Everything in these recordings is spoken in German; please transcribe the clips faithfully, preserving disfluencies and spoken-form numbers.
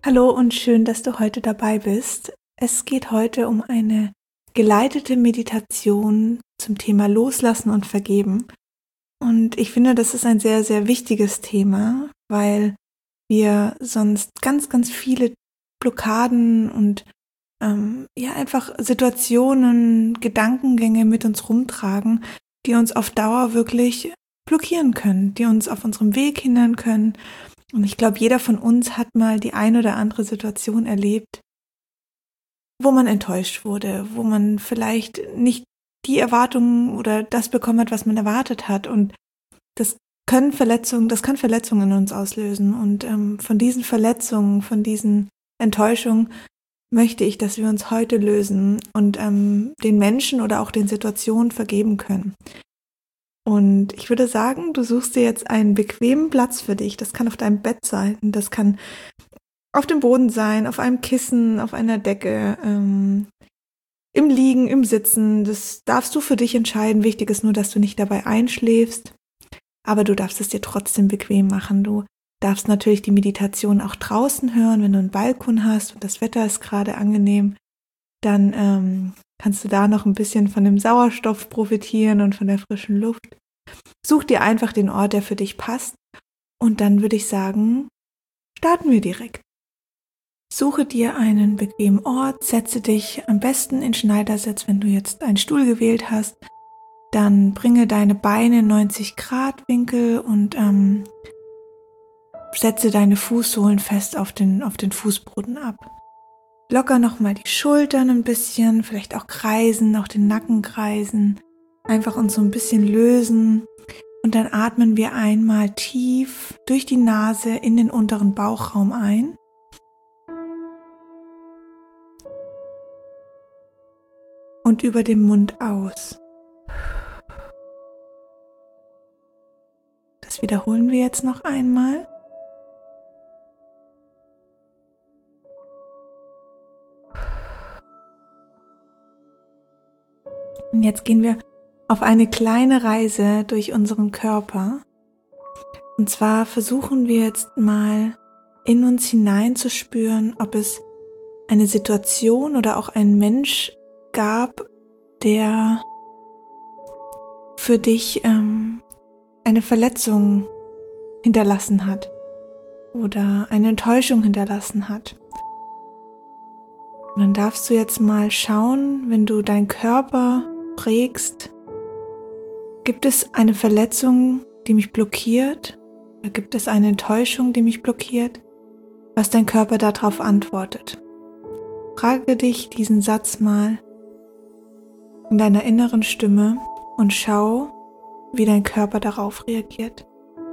Hallo und schön, dass du heute dabei bist. Es geht heute um eine geleitete Meditation zum Thema Loslassen und Vergeben. Und ich finde, das ist ein sehr, sehr wichtiges Thema, weil wir sonst ganz, ganz viele Blockaden und ähm, ja einfach Situationen, Gedankengänge mit uns rumtragen, die uns auf Dauer wirklich blockieren können, die uns auf unserem Weg hindern können. Und ich glaube, jeder von uns hat mal die ein oder andere Situation erlebt, wo man enttäuscht wurde, wo man vielleicht nicht die Erwartungen oder das bekommen hat, was man erwartet hat. Und das können Verletzungen, das kann Verletzungen in uns auslösen. Und ähm, von diesen Verletzungen, von diesen Enttäuschungen möchte ich, dass wir uns heute lösen und ähm, den Menschen oder auch den Situationen vergeben können. Und ich würde sagen, du suchst dir jetzt einen bequemen Platz für dich. Das kann auf deinem Bett sein, das kann auf dem Boden sein, auf einem Kissen, auf einer Decke, ähm, im Liegen, im Sitzen. Das darfst du für dich entscheiden. Wichtig ist nur, dass du nicht dabei einschläfst, aber du darfst es dir trotzdem bequem machen. Du darfst natürlich die Meditation auch draußen hören, wenn du einen Balkon hast und das Wetter ist gerade angenehm. Dann ähm, kannst du da noch ein bisschen von dem Sauerstoff profitieren und von der frischen Luft. Such dir einfach den Ort, der für dich passt. Und dann würde ich sagen, starten wir direkt. Suche dir einen bequemen Ort, setze dich am besten in Schneidersitz, wenn du jetzt einen Stuhl gewählt hast. Dann bringe deine Beine in neunzig Grad Winkel und ähm, setze deine Fußsohlen fest auf den, auf den Fußboden ab. Locker nochmal die Schultern ein bisschen, vielleicht auch kreisen, auch den Nacken kreisen. Einfach uns so ein bisschen lösen. Und dann atmen wir einmal tief durch die Nase in den unteren Bauchraum ein. Und über den Mund aus. Das wiederholen wir jetzt noch einmal. Und jetzt gehen wir auf eine kleine Reise durch unseren Körper. Und zwar versuchen wir jetzt mal in uns hineinzuspüren, ob es eine Situation oder auch einen Mensch gab, der für dich ähm, eine Verletzung hinterlassen hat oder eine Enttäuschung hinterlassen hat. Und dann darfst du jetzt mal schauen, wenn du deinen Körper prägst, gibt es eine Verletzung, die mich blockiert? Oder gibt es eine Enttäuschung, die mich blockiert? Was dein Körper darauf antwortet. Frage dich diesen Satz mal in deiner inneren Stimme und schau, wie dein Körper darauf reagiert.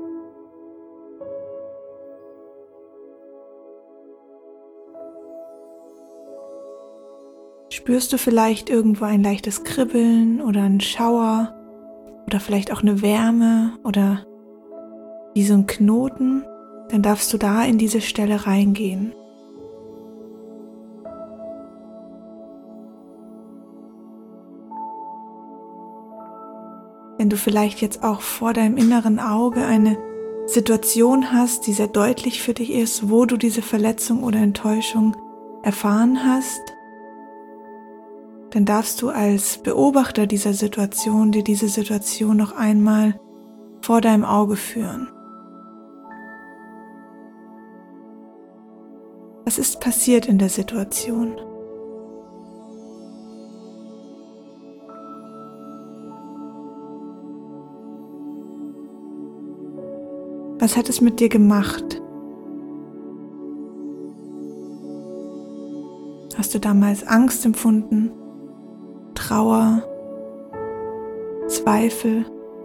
Spürst du vielleicht irgendwo ein leichtes Kribbeln oder einen Schauer oder vielleicht auch eine Wärme oder wie so ein Knoten? Dann darfst du da in diese Stelle reingehen. Wenn du vielleicht jetzt auch vor deinem inneren Auge eine Situation hast, die sehr deutlich für dich ist, wo du diese Verletzung oder Enttäuschung erfahren hast, dann darfst du als Beobachter dieser Situation dir diese Situation noch einmal vor deinem Auge führen. Was ist passiert in der Situation? Was hat es mit dir gemacht? Hast du damals Angst empfunden? Trauer, Zweifel.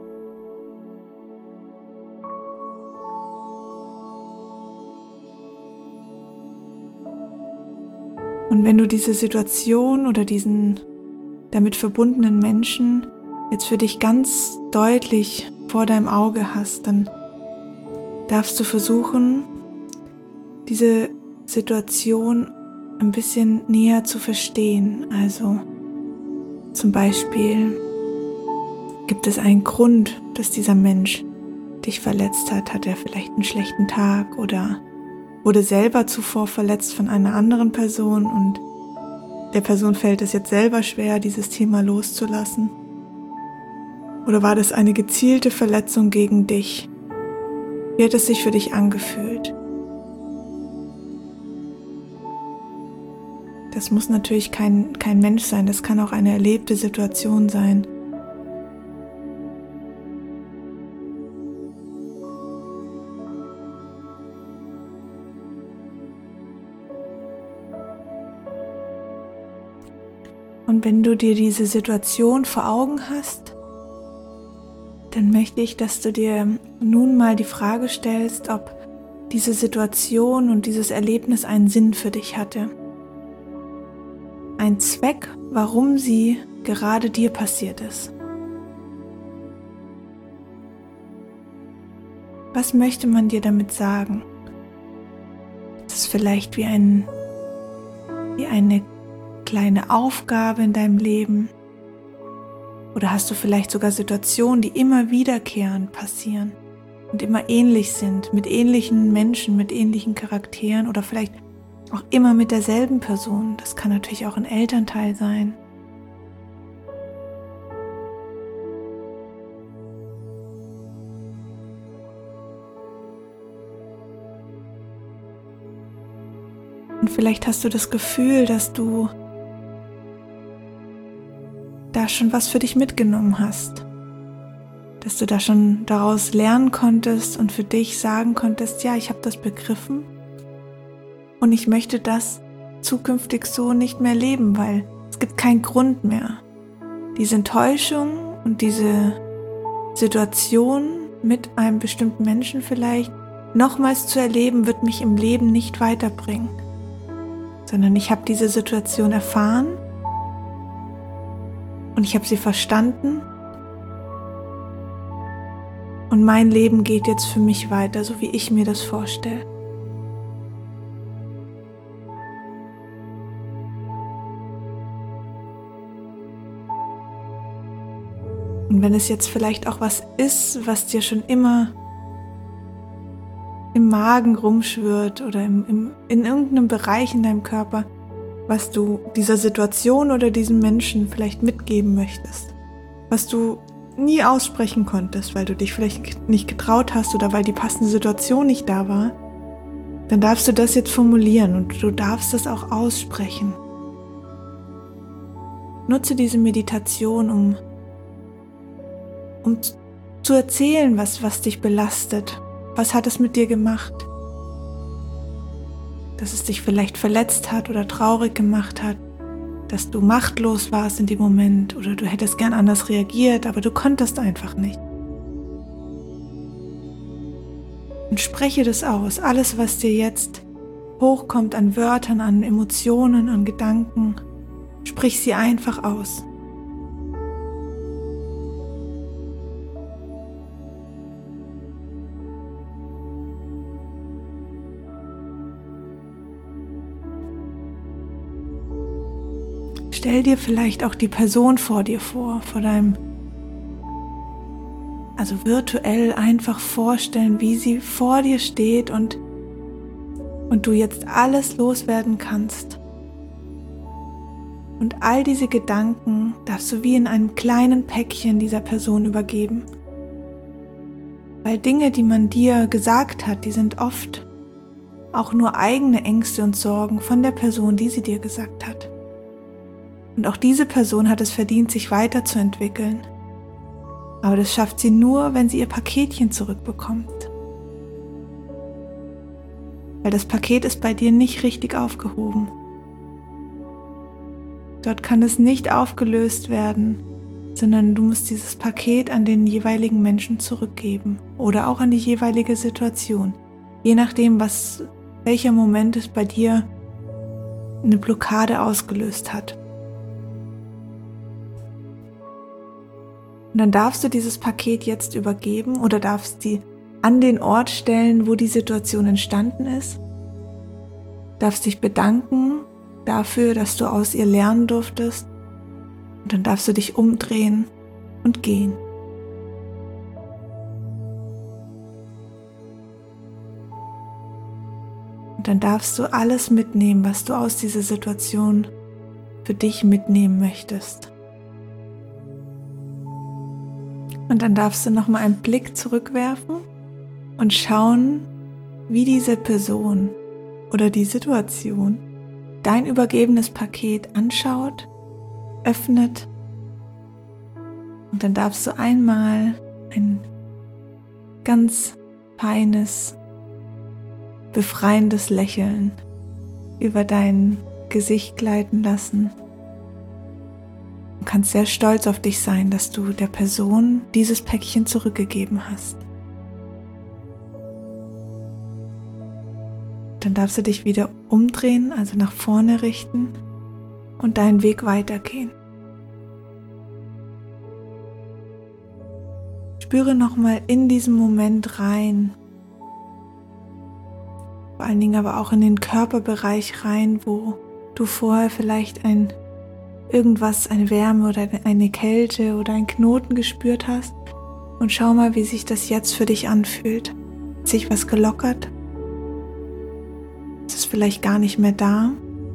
Und wenn du diese Situation oder diesen damit verbundenen Menschen jetzt für dich ganz deutlich vor deinem Auge hast, dann darfst du versuchen, diese Situation ein bisschen näher zu verstehen. Also zum Beispiel, gibt es einen Grund, dass dieser Mensch dich verletzt hat? Hat er vielleicht einen schlechten Tag oder wurde selber zuvor verletzt von einer anderen Person und der Person fällt es jetzt selber schwer, dieses Thema loszulassen? Oder war das eine gezielte Verletzung gegen dich? Wie hat es sich für dich angefühlt? Das muss natürlich kein, kein Mensch sein, das kann auch eine erlebte Situation sein. Und wenn du dir diese Situation vor Augen hast, dann möchte ich, dass du dir nun mal die Frage stellst, ob diese Situation und dieses Erlebnis einen Sinn für dich hatte. Ein Zweck, warum sie gerade dir passiert ist. Was möchte man dir damit sagen? Ist es vielleicht wie, ein, wie eine kleine Aufgabe in deinem Leben? Oder hast du vielleicht sogar Situationen, die immer wiederkehrend passieren und immer ähnlich sind, mit ähnlichen Menschen, mit ähnlichen Charakteren oder vielleicht auch immer mit derselben Person? Das kann natürlich auch ein Elternteil sein. Und vielleicht hast du das Gefühl, dass du da schon was für dich mitgenommen hast, dass du da schon daraus lernen konntest und für dich sagen konntest, ja, ich habe das begriffen und ich möchte das zukünftig so nicht mehr leben, weil es gibt keinen Grund mehr. Diese Enttäuschung und diese Situation mit einem bestimmten Menschen vielleicht nochmals zu erleben, wird mich im Leben nicht weiterbringen, sondern ich habe diese Situation erfahren und ich habe sie verstanden und mein Leben geht jetzt für mich weiter, so wie ich mir das vorstelle. Und wenn es jetzt vielleicht auch was ist, was dir schon immer im Magen rumschwirrt oder im, im, in irgendeinem Bereich in deinem Körper, was du dieser Situation oder diesem Menschen vielleicht mitgeben möchtest, was du nie aussprechen konntest, weil du dich vielleicht nicht getraut hast oder weil die passende Situation nicht da war, dann darfst du das jetzt formulieren und du darfst es auch aussprechen. Nutze diese Meditation, um, um zu erzählen, was, was dich belastet. Was hat es mit dir gemacht? Dass es dich vielleicht verletzt hat oder traurig gemacht hat, dass du machtlos warst in dem Moment oder du hättest gern anders reagiert, aber du konntest einfach nicht. Und spreche das aus, alles, was dir jetzt hochkommt an Wörtern, an Emotionen, an Gedanken, sprich sie einfach aus. Stell dir vielleicht auch die Person vor dir vor, vor deinem, also virtuell einfach vorstellen, wie sie vor dir steht und, und du jetzt alles loswerden kannst. Und all diese Gedanken darfst du wie in einem kleinen Päckchen dieser Person übergeben. Weil Dinge, die man dir gesagt hat, die sind oft auch nur eigene Ängste und Sorgen von der Person, die sie dir gesagt hat. Und auch diese Person hat es verdient, sich weiterzuentwickeln. Aber das schafft sie nur, wenn sie ihr Paketchen zurückbekommt. Weil das Paket ist bei dir nicht richtig aufgehoben. Dort kann es nicht aufgelöst werden, sondern du musst dieses Paket an den jeweiligen Menschen zurückgeben oder auch an die jeweilige Situation. Je nachdem, was, welcher Moment es bei dir eine Blockade ausgelöst hat. Und dann darfst du dieses Paket jetzt übergeben oder darfst die an den Ort stellen, wo die Situation entstanden ist. Darfst dich bedanken dafür, dass du aus ihr lernen durftest. Und dann darfst du dich umdrehen und gehen. Und Und dann darfst du alles mitnehmen, was du aus dieser Situation für dich mitnehmen möchtest. Und dann darfst du nochmal einen Blick zurückwerfen und schauen, wie diese Person oder die Situation dein übergebenes Paket anschaut, öffnet. Und dann darfst du einmal ein ganz feines, befreiendes Lächeln über dein Gesicht gleiten lassen. Du kannst sehr stolz auf dich sein, dass du der Person dieses Päckchen zurückgegeben hast. Dann darfst du dich wieder umdrehen, also nach vorne richten und deinen Weg weitergehen. Spüre nochmal in diesen Moment rein, vor allen Dingen aber auch in den Körperbereich rein, wo du vorher vielleicht ein irgendwas, eine Wärme oder eine Kälte oder einen Knoten gespürt hast, und schau mal, wie sich das jetzt für dich anfühlt. Hat sich was gelockert? Ist es vielleicht gar nicht mehr da?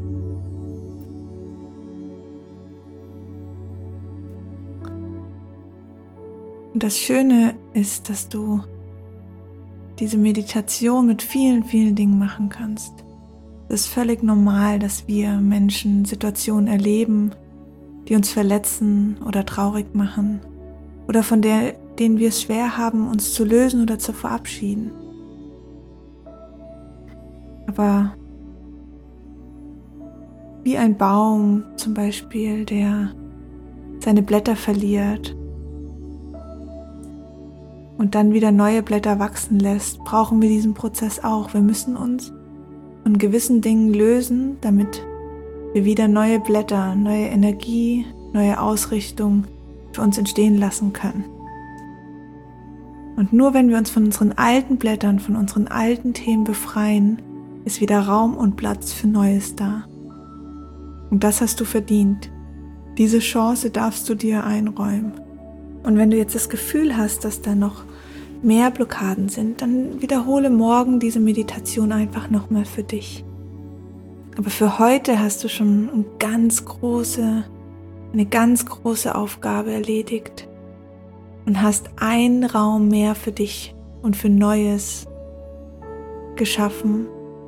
Und das Schöne ist, dass du diese Meditation mit vielen, vielen Dingen machen kannst. Es ist völlig normal, dass wir Menschen Situationen erleben, die uns verletzen oder traurig machen oder von der, denen wir es schwer haben, uns zu lösen oder zu verabschieden. Aber wie ein Baum zum Beispiel, der seine Blätter verliert und dann wieder neue Blätter wachsen lässt, brauchen wir diesen Prozess auch. Wir müssen uns von gewissen Dingen lösen, damit wir wieder neue Blätter, neue Energie, neue Ausrichtung für uns entstehen lassen können. Und nur wenn wir uns von unseren alten Blättern, von unseren alten Themen befreien, ist wieder Raum und Platz für Neues da. Und das hast du verdient. Diese Chance darfst du dir einräumen. Und wenn du jetzt das Gefühl hast, dass da noch mehr Blockaden sind, dann wiederhole morgen diese Meditation einfach nochmal für dich. Aber für heute hast du schon eine ganz große, eine ganz große Aufgabe erledigt und hast einen Raum mehr für dich und für Neues geschaffen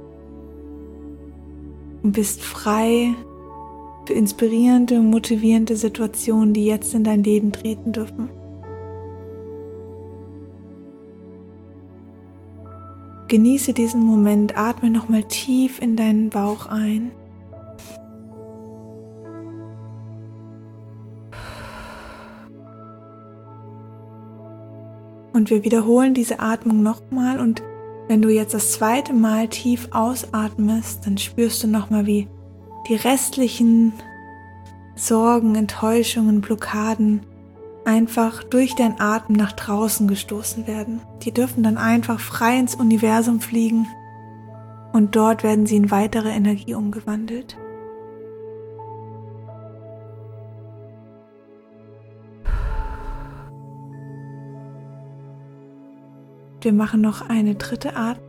und bist frei für inspirierende und motivierende Situationen, die jetzt in dein Leben treten dürfen. Genieße diesen Moment, atme nochmal tief in deinen Bauch ein. Und wir wiederholen diese Atmung nochmal, und wenn du jetzt das zweite Mal tief ausatmest, dann spürst du nochmal, wie die restlichen Sorgen, Enttäuschungen, Blockaden einfach durch deinen Atem nach draußen gestoßen werden. Die dürfen dann einfach frei ins Universum fliegen und dort werden sie in weitere Energie umgewandelt. Wir machen noch eine dritte Atmung.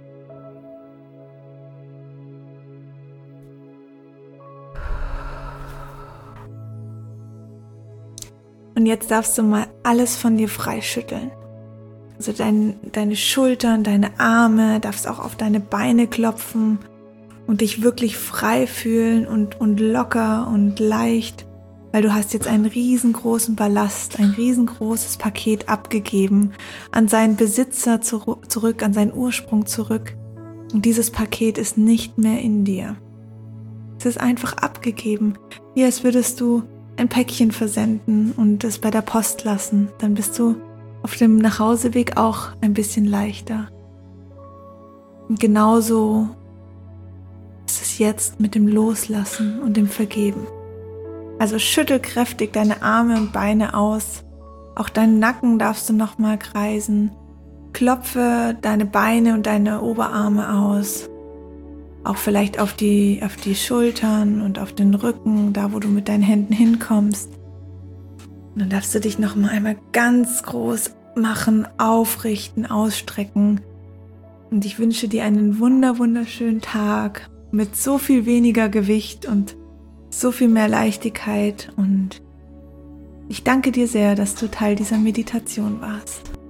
Und jetzt darfst du mal alles von dir freischütteln. Also dein, deine Schultern, deine Arme, darfst auch auf deine Beine klopfen und dich wirklich frei fühlen und, und locker und leicht, weil du hast jetzt einen riesengroßen Ballast, ein riesengroßes Paket abgegeben, an seinen Besitzer zu, zurück, an seinen Ursprung zurück. Und dieses Paket ist nicht mehr in dir. Es ist einfach abgegeben, wie als würdest du ein Päckchen versenden und es bei der Post lassen. Dann bist du auf dem Nachhauseweg auch ein bisschen leichter. Und genauso ist es jetzt mit dem Loslassen und dem Vergeben. Also schüttel kräftig deine Arme und Beine aus. Auch deinen Nacken darfst du nochmal kreisen. Klopfe deine Beine und deine Oberarme aus. Auch vielleicht auf die, auf die Schultern und auf den Rücken, da wo du mit deinen Händen hinkommst. Und dann darfst du dich noch mal einmal ganz groß machen, aufrichten, ausstrecken. Und ich wünsche dir einen wunder, wunderschönen Tag mit so viel weniger Gewicht und so viel mehr Leichtigkeit. Und ich danke dir sehr, dass du Teil dieser Meditation warst.